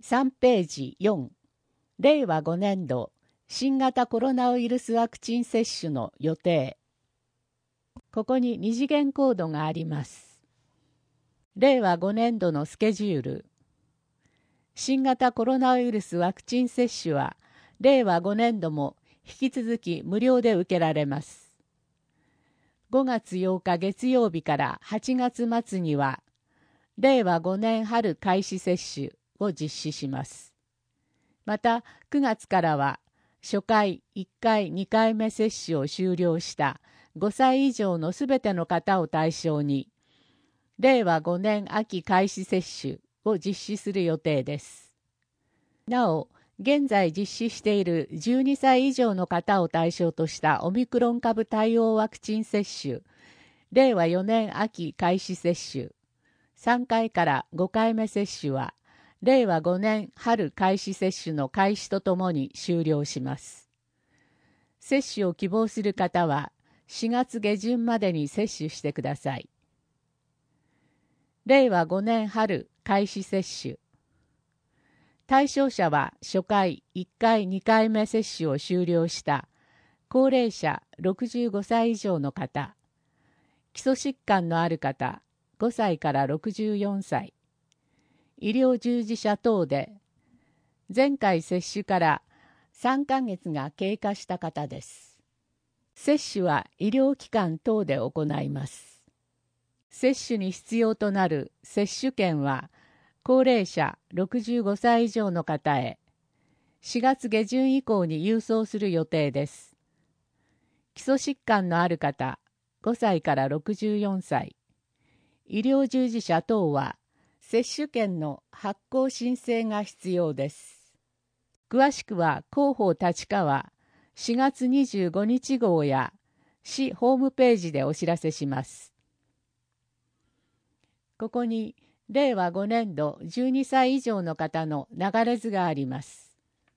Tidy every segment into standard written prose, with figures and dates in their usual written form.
3ページ4、令和5年度新型コロナウイルスワクチン接種の予定。ここに二次元コードがあります。令和5年度のスケジュール。新型コロナウイルスワクチン接種は、令和5年度も引き続き無料で受けられます。5月8日月曜日から8月末には、令和5年春開始接種を実施します。また、9月からは、初回1回2回目接種を終了した5歳以上のすべての方を対象に、令和5年秋開始接種を実施する予定です。なお、現在実施している12歳以上の方を対象としたオミクロン株対応ワクチン接種、令和4年秋開始接種、3回から5回目接種は、令和5年春開始接種の開始とともに終了します。接種を希望する方は4月下旬までに接種してください。令和5年春開始接種。対象者は初回1回2回目接種を終了した高齢者65歳以上の方、基礎疾患のある方5歳から64歳、医療従事者等で、前回接種から3ヶ月が経過した方です。接種は医療機関等で行います。接種に必要となる接種券は、高齢者65歳以上の方へ、4月下旬以降に郵送する予定です。基礎疾患のある方、5歳から64歳、医療従事者等は、接種券の発行申請が必要です。詳しくは広報立川4月25日号や市ホームページでお知らせします。ここに令和5年度12歳以上の方の流れ図があります。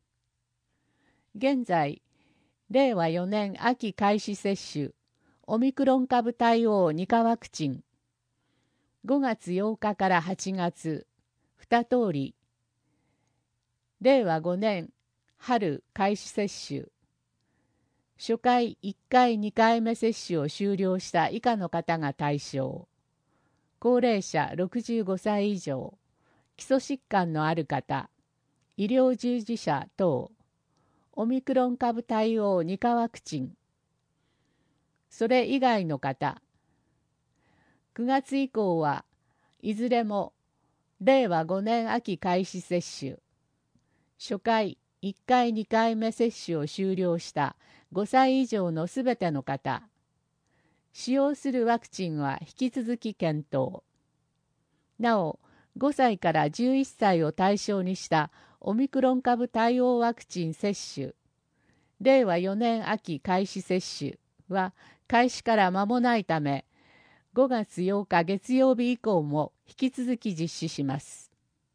現在、令和4年秋開始接種オミクロン株対応2価ワクチン5月8日から8月、2通り、令和5年春開始接種、初回1回2回目接種を終了した以下の方が対象、高齢者65歳以上、基礎疾患のある方、医療従事者等、オミクロン株対応2価ワクチン、それ以外の方、9月以降はいずれも令和5年秋開始接種、初回1回2回目接種を終了した5歳以上のすべての方、使用するワクチンは引き続き検討。なお、5歳から11歳を対象にしたオミクロン株対応ワクチン接種、令和4年秋開始接種は開始から間もないため、5月8日月曜日以降も引き続き実施します。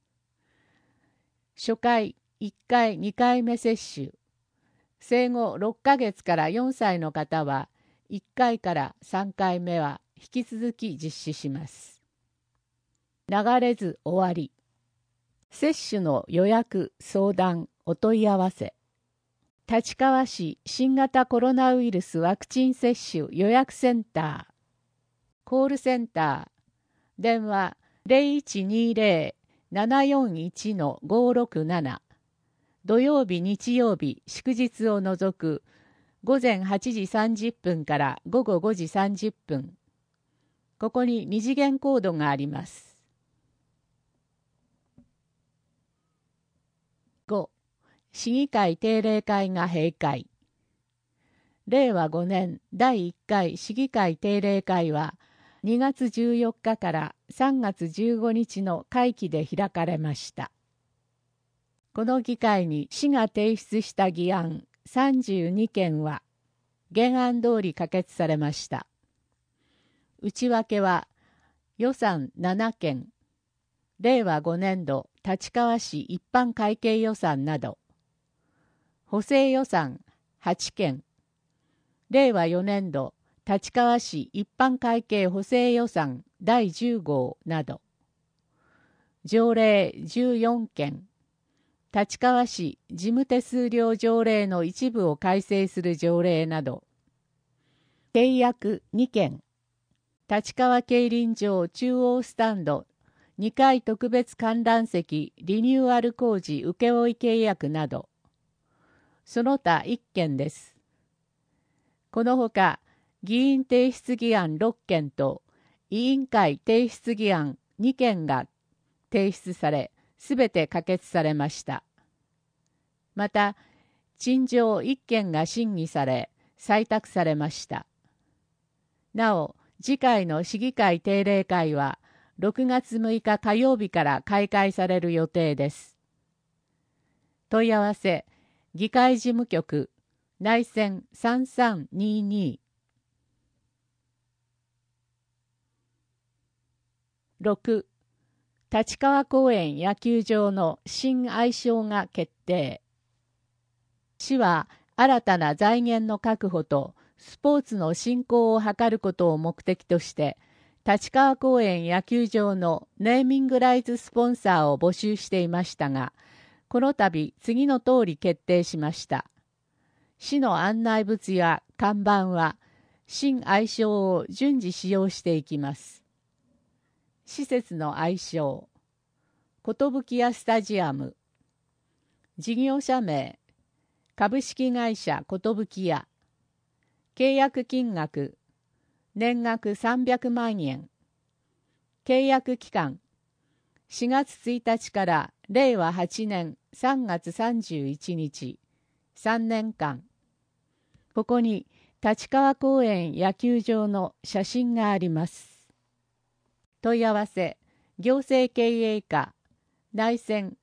初回1回2回目接種、生後6ヶ月から4歳の方は1回から3回目は引き続き実施します。流れず終わり。接種の予約、相談、お問い合わせ。立川市新型コロナウイルスワクチン接種予約センター。コールセンター。電話 0120-741-567。土曜日、日曜日、祝日を除く午前8時30分から午後5時30分。ここに二次元コードがあります。5. 市議会定例会が閉会。令和5年第1回市議会定例会は2月14日から3月15日の会期で開かれました。この議会に市が提出した議案32件は原案通り可決されました。内訳は予算7件、令和5年度立川市一般会計予算など、補正予算8件、令和4年度立川市一般会計補正予算第10号など、条例14件、 立川市事務手数料条例の一部を改正する条例など、契約2件、立川競輪場中央スタンド2階特別観覧席リニューアル工事請負契約など、その他1件です。このほか、議員提出議案6件と委員会提出議案2件が提出され、すべて可決されました。また、陳情1件が審議され、採択されました。なお、次回の市議会定例会は、6月6日火曜日から開会される予定です。問い合わせ、議会事務局、内線3322。6. 立川公園野球場の新愛称が決定。市は新たな財源の確保とスポーツの振興を図ることを目的として、立川公園野球場のネーミングライツスポンサーを募集していましたが、この度次の通り決定しました。市の案内物や看板は新愛称を順次使用していきます。施設の愛称、寿屋スタジアム、事業者名、株式会社寿屋、契約金額、年額300万円、契約期間、4月1日から令和8年3月31日、3年間。ここに立川公園野球場の写真があります。問い合わせ、行政経営課、内線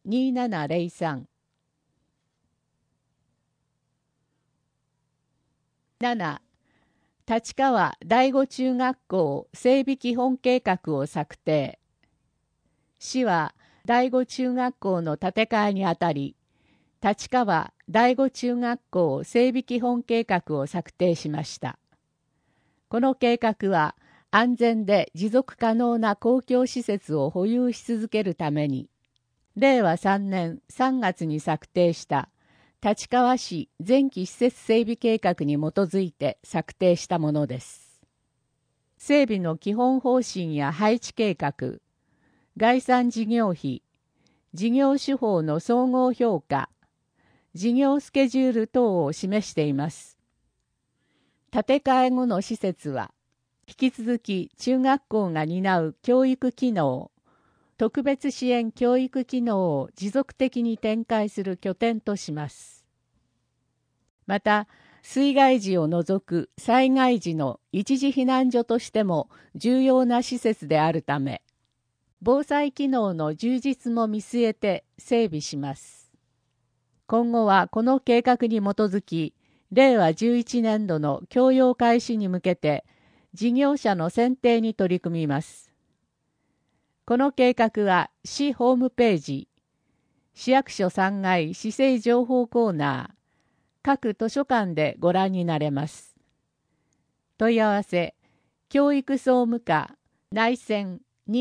2703。7. 立川第五中学校整備基本計画を策定。市は第五中学校の建て替えにあたり、立川第五中学校整備基本計画を策定しました。この計画は安全で持続可能な公共施設を保有し続けるために、令和3年3月に策定した立川市前期施設整備計画に基づいて策定したものです。整備の基本方針や配置計画、概算事業費、事業手法の総合評価、事業スケジュール等を示しています。建て替え後の施設は、引き続き中学校が担う教育機能、特別支援教育機能を持続的に展開する拠点とします。また、水害時を除く災害時の一時避難所としても重要な施設であるため、防災機能の充実も見据えて整備します。今後はこの計画に基づき、令和11年度の供用開始に向けて、事業者の選定に取り組みます。この計画は市ホームページ、市役所3階市政情報コーナー、各図書館でご覧になれます。問い合わせ、教育総務課、内線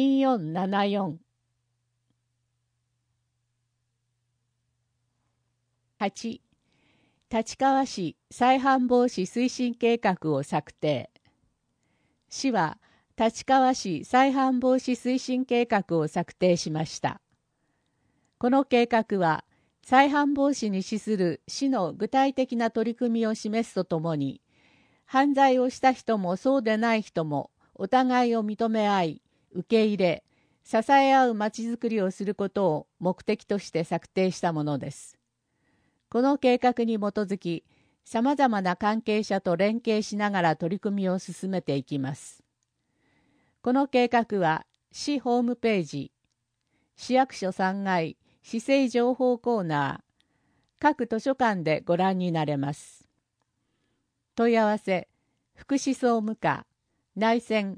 2474。8. 立川市再犯防止推進計画を策定。市は立川市再犯防止推進計画を策定しました。この計画は再犯防止に資する市の具体的な取り組みを示すとともに、犯罪をした人もそうでない人もお互いを認め合い、受け入れ、支え合うまちづくりをすることを目的として策定したものです。この計画に基づき、さまざまな関係者と連携しながら取り組みを進めていきます。この計画は、市ホームページ、市役所3階、市政情報コーナー、各図書館でご覧になれます。問い合わせ、福祉総務課、内線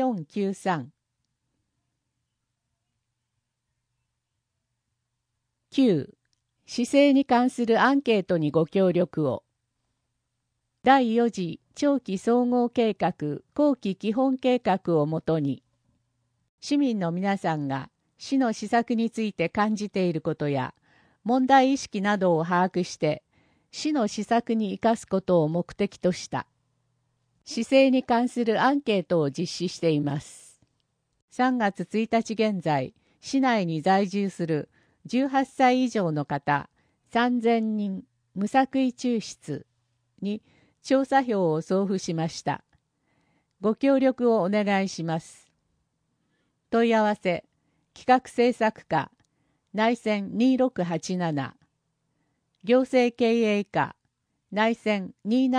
1493。9. 市政に関するアンケートにご協力を。第4次長期総合計画後期基本計画をもとに、市民の皆さんが市の施策について感じていることや、 問題意識などを把握して、市の施策に生かすことを目的とした。市政に関するアンケートを実施しています。3月1日現在、市内に在住する18歳以上の方3000人無作為抽出に調査票を送付しました。ご協力をお願いします。問い合わせ、企画制作課、内線2687、行政経営課、内線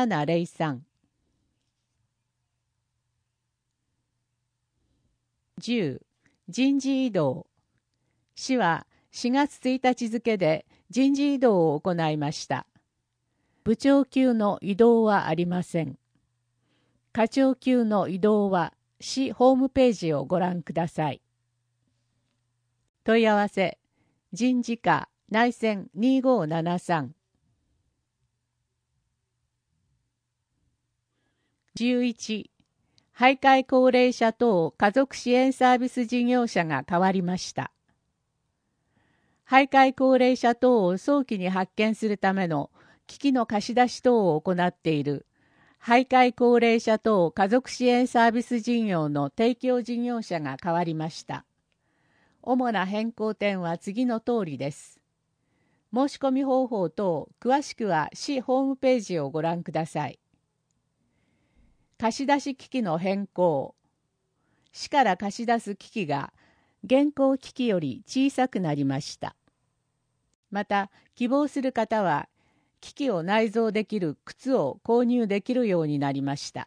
2703。10、人事異動。市は4月1日付で人事異動を行いました。部長級の異動はありません。課長級の異動は市ホームページをご覧ください。問い合わせ、人事課内線2573。11、徘徊高齢者等家族支援サービス事業者が変わりました。徘徊高齢者等を早期に発見するための機器の貸し出し等を行っている徘徊高齢者等家族支援サービス事業の提供事業者が変わりました。主な変更点は次の通りです。申し込み方法等、詳しくは市ホームページをご覧ください。貸し出し機器の変更。市から貸し出す機器が現行機器より小さくなりました。また、希望する方は、機器を内蔵できる靴を購入できるようになりました。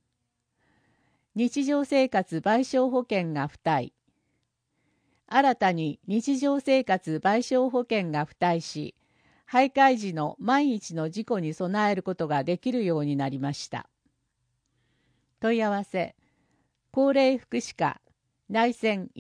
日常生活賠償保険が付帯。新たに日常生活賠償保険が付帯し、徘徊時の万一の事故に備えることができるようになりました。問い合わせ、高齢福祉課、内線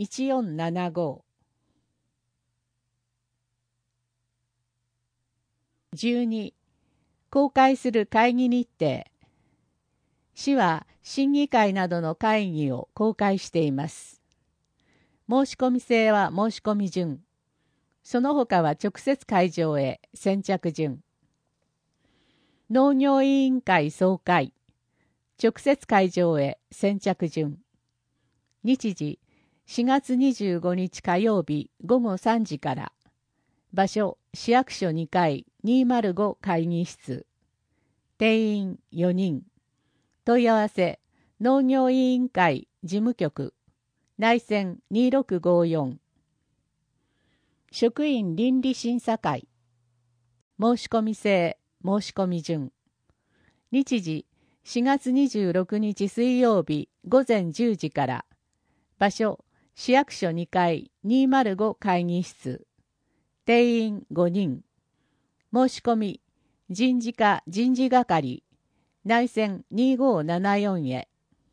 1475。12、公開する会議日程。市は審議会などの会議を公開しています。申し込み制は申し込み順。その他は直接会場へ先着順。農業委員会総会。直接会場へ先着順。日時4月25日火曜日午後3時から。場所市役所2階205会議室。定員4人。問い合わせ農業委員会事務局。内線2654。職員倫理審査会。申し込み制申し込み順。日時4月26日水曜日午前10時から。場所市役所2階205会議室。定員5人。申し込み人事課人事係。内線2574へ。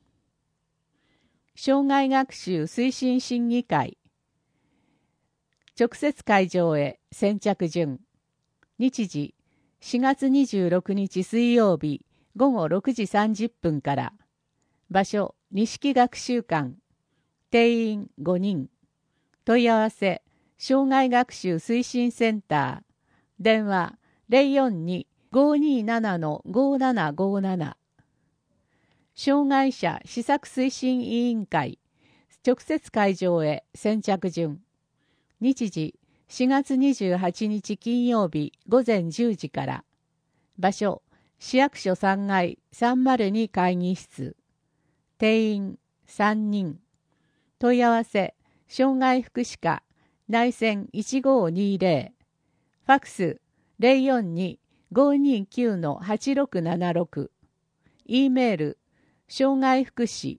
障害学習推進審議会。直接会場へ先着順。日時4月26日水曜日午後6時30分から。場所錦学習館。定員5人。問い合わせ障害学習推進センター。電話042-527-5757。障害者施策推進委員会。直接会場へ先着順。日時4月28日金曜日午前10時から。場所市役所3階302会議室。定員3人。問い合わせ障害福祉課内線1520。ファクス 042-529-8676。E メール障害福祉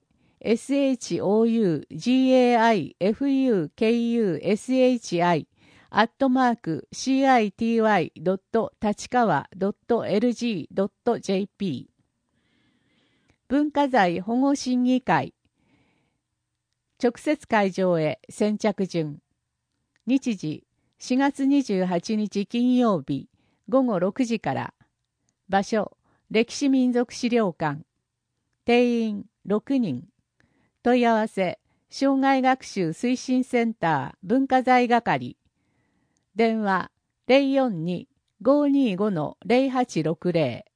shougaifukshi.city.tachikawa.lg.jp 文化財保護審議会。直接会場へ先着順。日時4月28日金曜日午後6時から。場所歴史民族資料館。定員6人。問い合わせ障害学習推進センター文化財係。電話 042-525-0860